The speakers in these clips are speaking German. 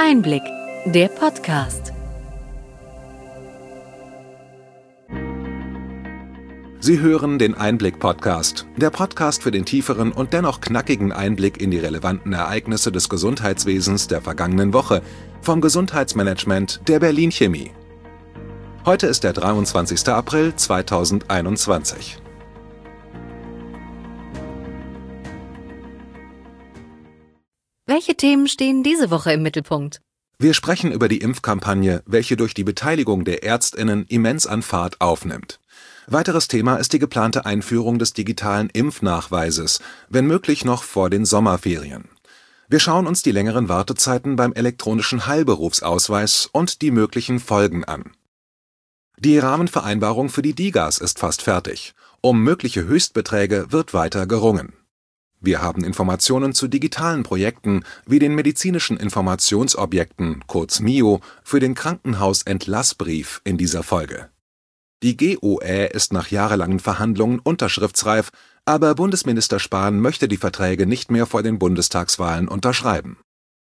Einblick, der Podcast. Sie hören den Einblick-Podcast, der Podcast für den tieferen und dennoch knackigen Einblick in die relevanten Ereignisse des Gesundheitswesens der vergangenen Woche vom Gesundheitsmanagement der Berlin Chemie. Heute ist der 23. April 2021. Welche Themen stehen diese Woche im Mittelpunkt? Wir sprechen über die Impfkampagne, welche durch die Beteiligung der ÄrztInnen immens an Fahrt aufnimmt. Weiteres Thema ist die geplante Einführung des digitalen Impfnachweises, wenn möglich noch vor den Sommerferien. Wir schauen uns die längeren Wartezeiten beim elektronischen Heilberufsausweis und die möglichen Folgen an. Die Rahmenvereinbarung für die DiGAs ist fast fertig. Um mögliche Höchstbeträge wird weiter gerungen. Wir haben Informationen zu digitalen Projekten wie den medizinischen Informationsobjekten, kurz MIO, für den Krankenhausentlassbrief in dieser Folge. Die GOE ist nach jahrelangen Verhandlungen unterschriftsreif, aber Bundesminister Spahn möchte die Verträge nicht mehr vor den Bundestagswahlen unterschreiben.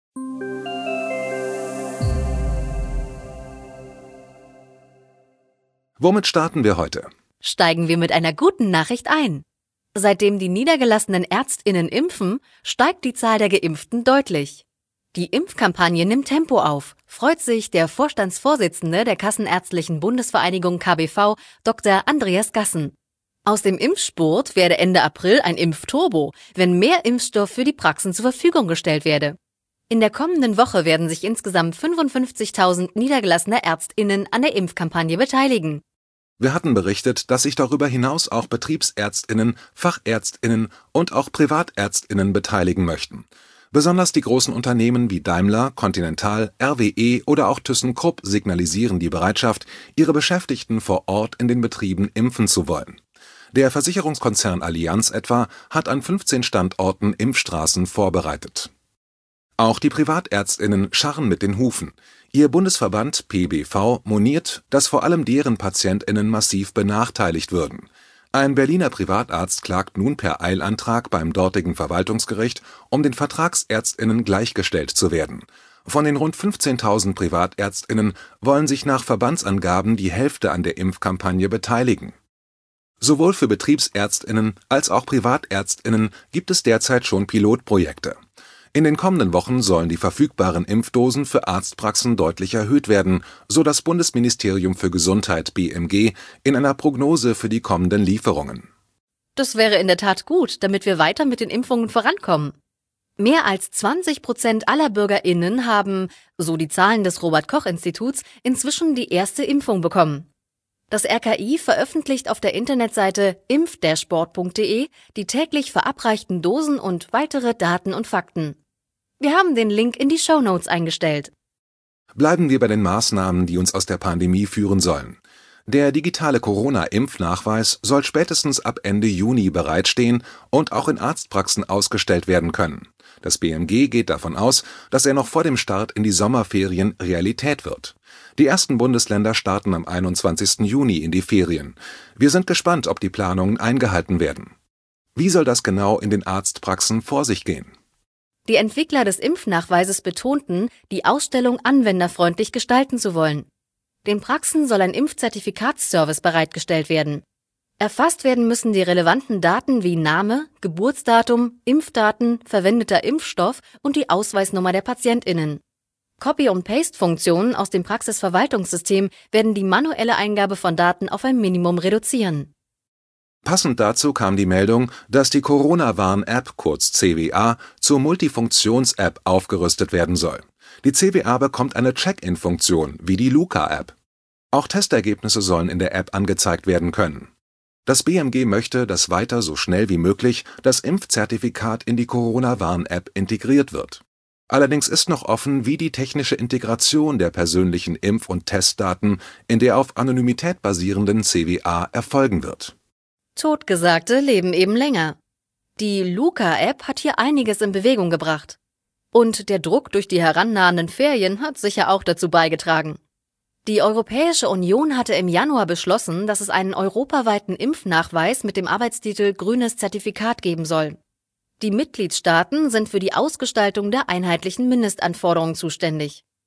Womit starten wir heute? Steigen wir mit einer guten Nachricht ein. Seitdem die niedergelassenen ÄrztInnen impfen, steigt die Zahl der Geimpften deutlich. Die Impfkampagne nimmt Tempo auf, freut sich der Vorstandsvorsitzende der Kassenärztlichen Bundesvereinigung KBV, Dr. Andreas Gassen. Aus dem Impfspurt werde Ende April ein Impfturbo, wenn mehr Impfstoff für die Praxen zur Verfügung gestellt werde. In der kommenden Woche werden sich insgesamt 55.000 niedergelassene ÄrztInnen an der Impfkampagne beteiligen. Wir hatten berichtet, dass sich darüber hinaus auch BetriebsärztInnen, FachärztInnen und auch PrivatärztInnen beteiligen möchten. Besonders die großen Unternehmen wie Daimler, Continental, RWE oder auch ThyssenKrupp signalisieren die Bereitschaft, ihre Beschäftigten vor Ort in den Betrieben impfen zu wollen. Der Versicherungskonzern Allianz etwa hat an 15 Standorten Impfstraßen vorbereitet. Auch die PrivatärztInnen scharren mit den Hufen. Ihr Bundesverband PBV moniert, dass vor allem deren PatientInnen massiv benachteiligt würden. Ein Berliner Privatarzt klagt nun per Eilantrag beim dortigen Verwaltungsgericht, um den VertragsärztInnen gleichgestellt zu werden. Von den rund 15.000 PrivatärztInnen wollen sich nach Verbandsangaben die Hälfte an der Impfkampagne beteiligen. Sowohl für BetriebsärztInnen als auch PrivatärztInnen gibt es derzeit schon Pilotprojekte. In den kommenden Wochen sollen die verfügbaren Impfdosen für Arztpraxen deutlich erhöht werden, so das Bundesministerium für Gesundheit BMG in einer Prognose für die kommenden Lieferungen. Das wäre in der Tat gut, damit wir weiter mit den Impfungen vorankommen. Mehr als 20% aller BürgerInnen haben, so die Zahlen des Robert-Koch-Instituts, inzwischen die erste Impfung bekommen. Das RKI veröffentlicht auf der Internetseite impfdashboard.de die täglich verabreichten Dosen und weitere Daten und Fakten. Wir haben den Link in die Shownotes eingestellt. Bleiben wir bei den Maßnahmen, die uns aus der Pandemie führen sollen. Der digitale Corona-Impfnachweis soll spätestens ab Ende Juni bereitstehen und auch in Arztpraxen ausgestellt werden können. Das BMG geht davon aus, dass er noch vor dem Start in die Sommerferien Realität wird. Die ersten Bundesländer starten am 21. Juni in die Ferien. Wir sind gespannt, ob die Planungen eingehalten werden. Wie soll das genau in den Arztpraxen vor sich gehen? Die Entwickler des Impfnachweises betonten, die Ausstellung anwenderfreundlich gestalten zu wollen. Den Praxen soll ein Impfzertifikatsservice bereitgestellt werden. Erfasst werden müssen die relevanten Daten wie Name, Geburtsdatum, Impfdaten, verwendeter Impfstoff und die Ausweisnummer der PatientInnen. Copy- und Paste-Funktionen aus dem Praxisverwaltungssystem werden die manuelle Eingabe von Daten auf ein Minimum reduzieren. Passend dazu kam die Meldung, dass die Corona-Warn-App, kurz CWA, zur Multifunktions-App aufgerüstet werden soll. Die CWA bekommt eine Check-in-Funktion, wie die Luca-App. Auch Testergebnisse sollen in der App angezeigt werden können. Das BMG möchte, dass weiter so schnell wie möglich das Impfzertifikat in die Corona-Warn-App integriert wird. Allerdings ist noch offen, wie die technische Integration der persönlichen Impf- und Testdaten in der auf Anonymität basierenden CWA erfolgen wird. Totgesagte leben eben länger. Die Luca-App hat hier einiges in Bewegung gebracht. Und der Druck durch die herannahenden Ferien hat sicher auch dazu beigetragen. Die Europäische Union hatte im Januar beschlossen, dass es einen europaweiten Impfnachweis mit dem Arbeitstitel Grünes Zertifikat geben soll. Die Mitgliedstaaten sind für die Ausgestaltung der einheitlichen Mindestanforderungen zuständig.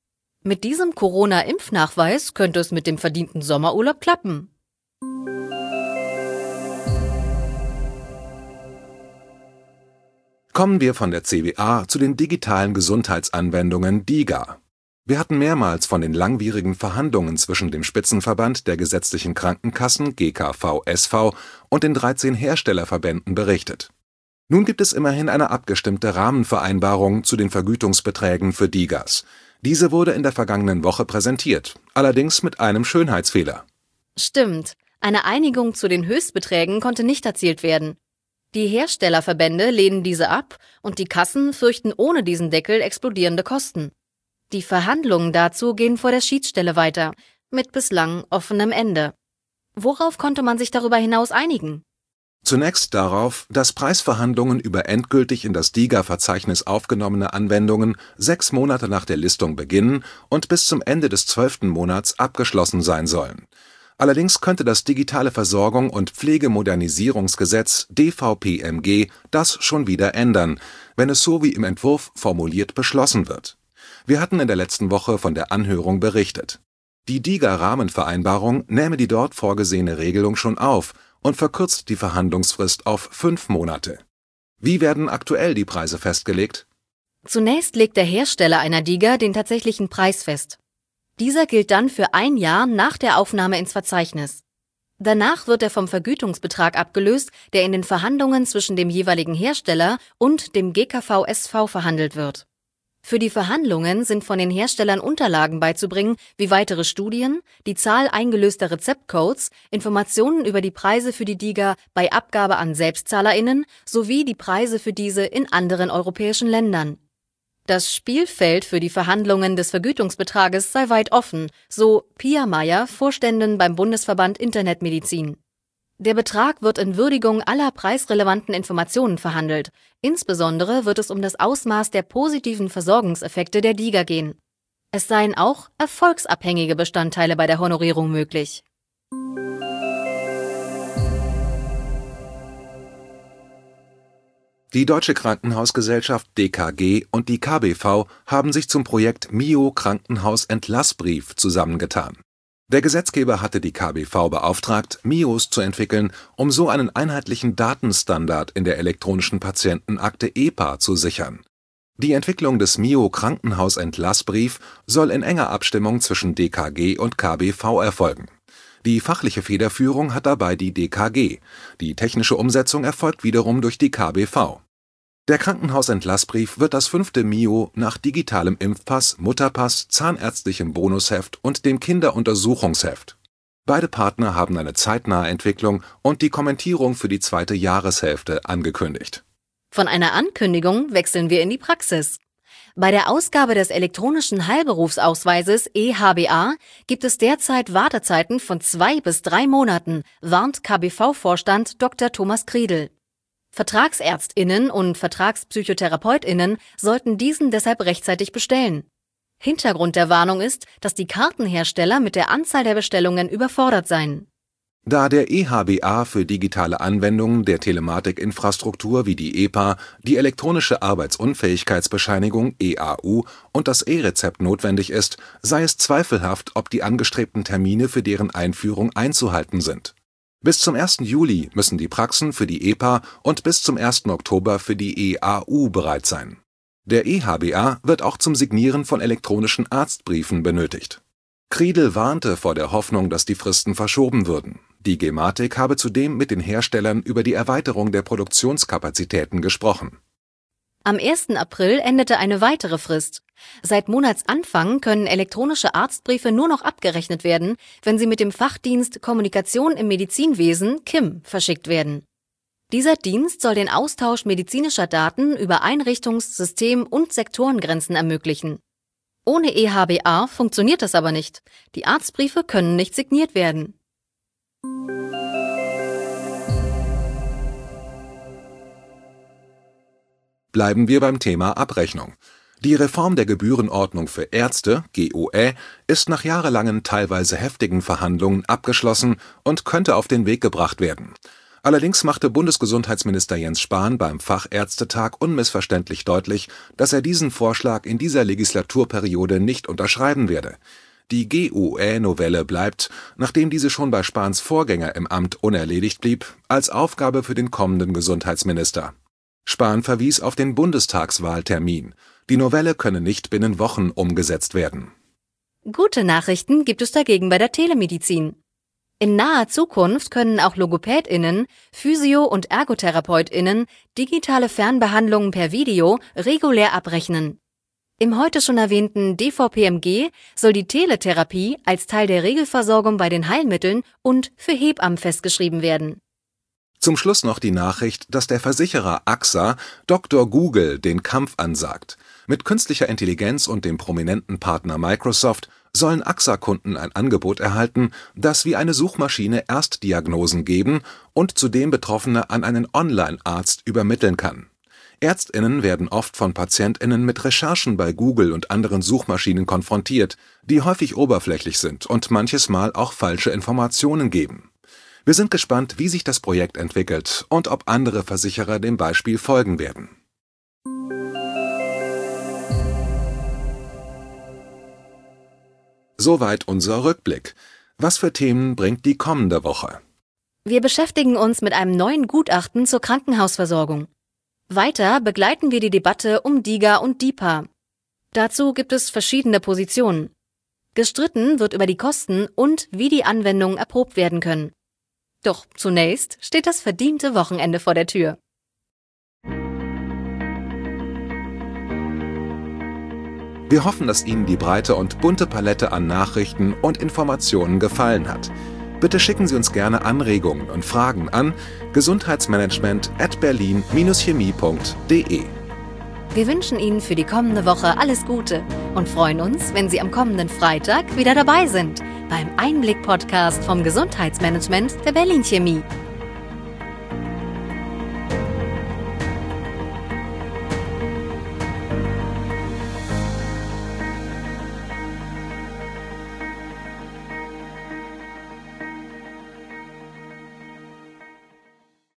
Mit diesem Corona-Impfnachweis könnte es mit dem verdienten Sommerurlaub klappen. Kommen wir von der CWA zu den digitalen Gesundheitsanwendungen DiGA. Wir hatten mehrmals von den langwierigen Verhandlungen zwischen dem Spitzenverband der gesetzlichen Krankenkassen GKV-SV und den 13 Herstellerverbänden berichtet. Nun gibt es immerhin eine abgestimmte Rahmenvereinbarung zu den Vergütungsbeträgen für DiGAs. Diese wurde in der vergangenen Woche präsentiert, allerdings mit einem Schönheitsfehler. Stimmt, eine Einigung zu den Höchstbeträgen konnte nicht erzielt werden. Die Herstellerverbände lehnen diese ab und die Kassen fürchten ohne diesen Deckel explodierende Kosten. Die Verhandlungen dazu gehen vor der Schiedsstelle weiter, mit bislang offenem Ende. Worauf konnte man sich darüber hinaus einigen? Zunächst darauf, dass Preisverhandlungen über endgültig in das DiGA-Verzeichnis aufgenommene Anwendungen 6 Monate nach der Listung beginnen und bis zum Ende des 12. Monats abgeschlossen sein sollen. Allerdings könnte das Digitale Versorgung und Pflegemodernisierungsgesetz DVPMG das schon wieder ändern, wenn es so wie im Entwurf formuliert beschlossen wird. Wir hatten in der letzten Woche von der Anhörung berichtet. Die DiGA-Rahmenvereinbarung nähme die dort vorgesehene Regelung schon auf und verkürzt die Verhandlungsfrist auf 5 Monate. Wie werden aktuell die Preise festgelegt? Zunächst legt der Hersteller einer DiGA den tatsächlichen Preis fest. Dieser gilt dann für 1 Jahr nach der Aufnahme ins Verzeichnis. Danach wird er vom Vergütungsbetrag abgelöst, der in den Verhandlungen zwischen dem jeweiligen Hersteller und dem GKV-SV verhandelt wird. Für die Verhandlungen sind von den Herstellern Unterlagen beizubringen, wie weitere Studien, die Zahl eingelöster Rezeptcodes, Informationen über die Preise für die DiGA bei Abgabe an SelbstzahlerInnen sowie die Preise für diese in anderen europäischen Ländern. Das Spielfeld für die Verhandlungen des Vergütungsbetrages sei weit offen, so Pia Meyer, Vorständin beim Bundesverband Internetmedizin. Der Betrag wird in Würdigung aller preisrelevanten Informationen verhandelt. Insbesondere wird es um das Ausmaß der positiven Versorgungseffekte der DiGA gehen. Es seien auch erfolgsabhängige Bestandteile bei der Honorierung möglich. Die Deutsche Krankenhausgesellschaft DKG und die KBV haben sich zum Projekt MIO Krankenhausentlassbrief zusammengetan. Der Gesetzgeber hatte die KBV beauftragt, MIOs zu entwickeln, um so einen einheitlichen Datenstandard in der elektronischen Patientenakte EPA zu sichern. Die Entwicklung des MIO Krankenhausentlassbrief soll in enger Abstimmung zwischen DKG und KBV erfolgen. Die fachliche Federführung hat dabei die DKG, die technische Umsetzung erfolgt wiederum durch die KBV. Der Krankenhausentlassbrief wird das 5. MIO nach digitalem Impfpass, Mutterpass, zahnärztlichem Bonusheft und dem Kinderuntersuchungsheft. Beide Partner haben eine zeitnahe Entwicklung und die Kommentierung für die 2. Jahreshälfte angekündigt. Von einer Ankündigung wechseln wir in die Praxis. Bei der Ausgabe des elektronischen Heilberufsausweises EHBA gibt es derzeit Wartezeiten von 2 bis 3 Monaten, warnt KBV-Vorstand Dr. Thomas Kriedel. VertragsärztInnen und VertragspsychotherapeutInnen sollten diesen deshalb rechtzeitig bestellen. Hintergrund der Warnung ist, dass die Kartenhersteller mit der Anzahl der Bestellungen überfordert seien. Da der EHBA für digitale Anwendungen der Telematikinfrastruktur wie die EPA, die elektronische Arbeitsunfähigkeitsbescheinigung EAU und das E-Rezept notwendig ist, sei es zweifelhaft, ob die angestrebten Termine für deren Einführung einzuhalten sind. Bis zum 1. Juli müssen die Praxen für die EPA und bis zum 1. Oktober für die EAU bereit sein. Der EHBA wird auch zum Signieren von elektronischen Arztbriefen benötigt. Kriedel warnte vor der Hoffnung, dass die Fristen verschoben würden. Die Gematik habe zudem mit den Herstellern über die Erweiterung der Produktionskapazitäten gesprochen. Am 1. April endete eine weitere Frist. Seit Monatsanfang können elektronische Arztbriefe nur noch abgerechnet werden, wenn sie mit dem Fachdienst Kommunikation im Medizinwesen KIM verschickt werden. Dieser Dienst soll den Austausch medizinischer Daten über Einrichtungs-, System- und Sektorengrenzen ermöglichen. Ohne EHBA funktioniert das aber nicht. Die Arztbriefe können nicht signiert werden. Bleiben wir beim Thema Abrechnung. Die Reform der Gebührenordnung für Ärzte, GOE, ist nach jahrelangen, teilweise heftigen Verhandlungen abgeschlossen und könnte auf den Weg gebracht werden. Allerdings machte Bundesgesundheitsminister Jens Spahn beim Fachärztetag unmissverständlich deutlich, dass er diesen Vorschlag in dieser Legislaturperiode nicht unterschreiben werde. Die GUE-Novelle bleibt, nachdem diese schon bei Spahns Vorgänger im Amt unerledigt blieb, als Aufgabe für den kommenden Gesundheitsminister. Spahn verwies auf den Bundestagswahltermin. Die Novelle könne nicht binnen Wochen umgesetzt werden. Gute Nachrichten gibt es dagegen bei der Telemedizin. In naher Zukunft können auch LogopädInnen, Physio- und ErgotherapeutInnen digitale Fernbehandlungen per Video regulär abrechnen. Im heute schon erwähnten DVPMG soll die Teletherapie als Teil der Regelversorgung bei den Heilmitteln und für Hebammen festgeschrieben werden. Zum Schluss noch die Nachricht, dass der Versicherer AXA Dr. Google den Kampf ansagt. Mit künstlicher Intelligenz und dem prominenten Partner Microsoft sollen AXA-Kunden ein Angebot erhalten, das wie eine Suchmaschine Erstdiagnosen geben und zudem Betroffene an einen Online-Arzt übermitteln kann. ÄrztInnen werden oft von PatientInnen mit Recherchen bei Google und anderen Suchmaschinen konfrontiert, die häufig oberflächlich sind und manches Mal auch falsche Informationen geben. Wir sind gespannt, wie sich das Projekt entwickelt und ob andere Versicherer dem Beispiel folgen werden. Soweit unser Rückblick. Was für Themen bringt die kommende Woche? Wir beschäftigen uns mit einem neuen Gutachten zur Krankenhausversorgung. Weiter begleiten wir die Debatte um DiGA und DiPA. Dazu gibt es verschiedene Positionen. Gestritten wird über die Kosten und wie die Anwendungen erprobt werden können. Doch zunächst steht das verdiente Wochenende vor der Tür. Wir hoffen, dass Ihnen die breite und bunte Palette an Nachrichten und Informationen gefallen hat. Bitte schicken Sie uns gerne Anregungen und Fragen an gesundheitsmanagement@berlin-chemie.de. Wir wünschen Ihnen für die kommende Woche alles Gute und freuen uns, wenn Sie am kommenden Freitag wieder dabei sind beim Einblick-Podcast vom Gesundheitsmanagement der Berlin Chemie.